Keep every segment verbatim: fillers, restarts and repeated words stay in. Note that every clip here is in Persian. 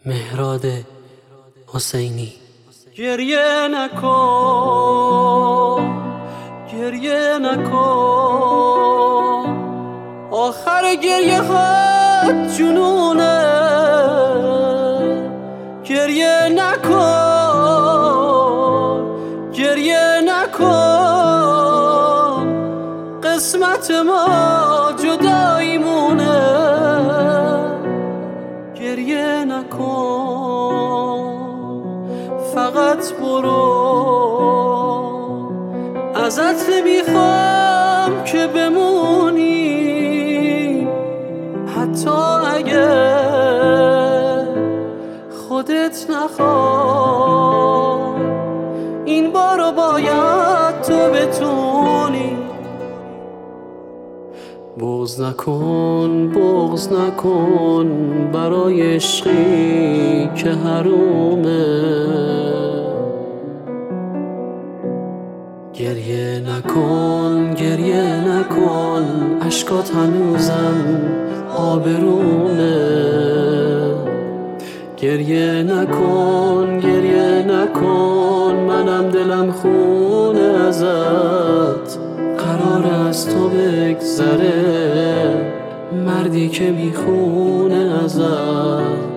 مهراد حسینی. گریه نکن، گریه نکن، آخر گریه خود جنونه. گریه نکن، گریه نکن، قسمت ما جداییمونه. گریه نکن، فقط برو، ازت نمیخوام که بمونی، حتی اگه خودت نخوای. این بارو باید تو بتونی. بغض نکن، بغض نکن برای عشقی که حرومه. گریه نکن، گریه نکن، اشکات هنوزم آبرومه. گریه نکن، گریه نکن، منم دلم خونه ازت. قرار از تو بگذره مردی که میخونه ازت.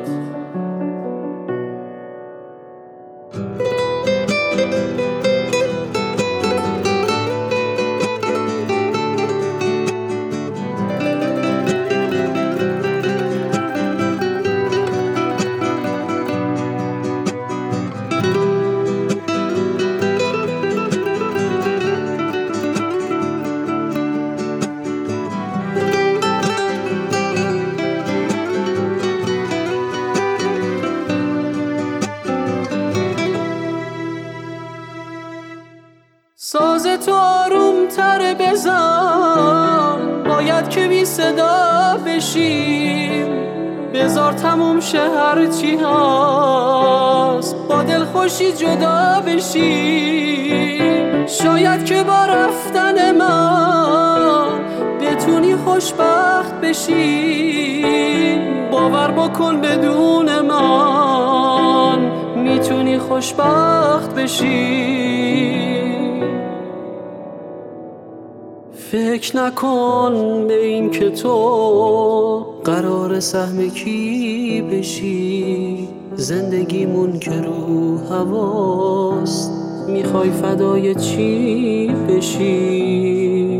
ساز تو آروم تر بزن، باید که بی صدا بشیم. بذار تموم شه هرچی هست، با دل خوشی جدا بشیم. شاید که با رفتن من بتونی خوشبخت بشی. باور بکن بدون من میتونی خوشبخت بشی. فکر نکن به این که تو قرار سهم کی بشی. زندگیمون که رو هواست، میخوای فدای چی بشی.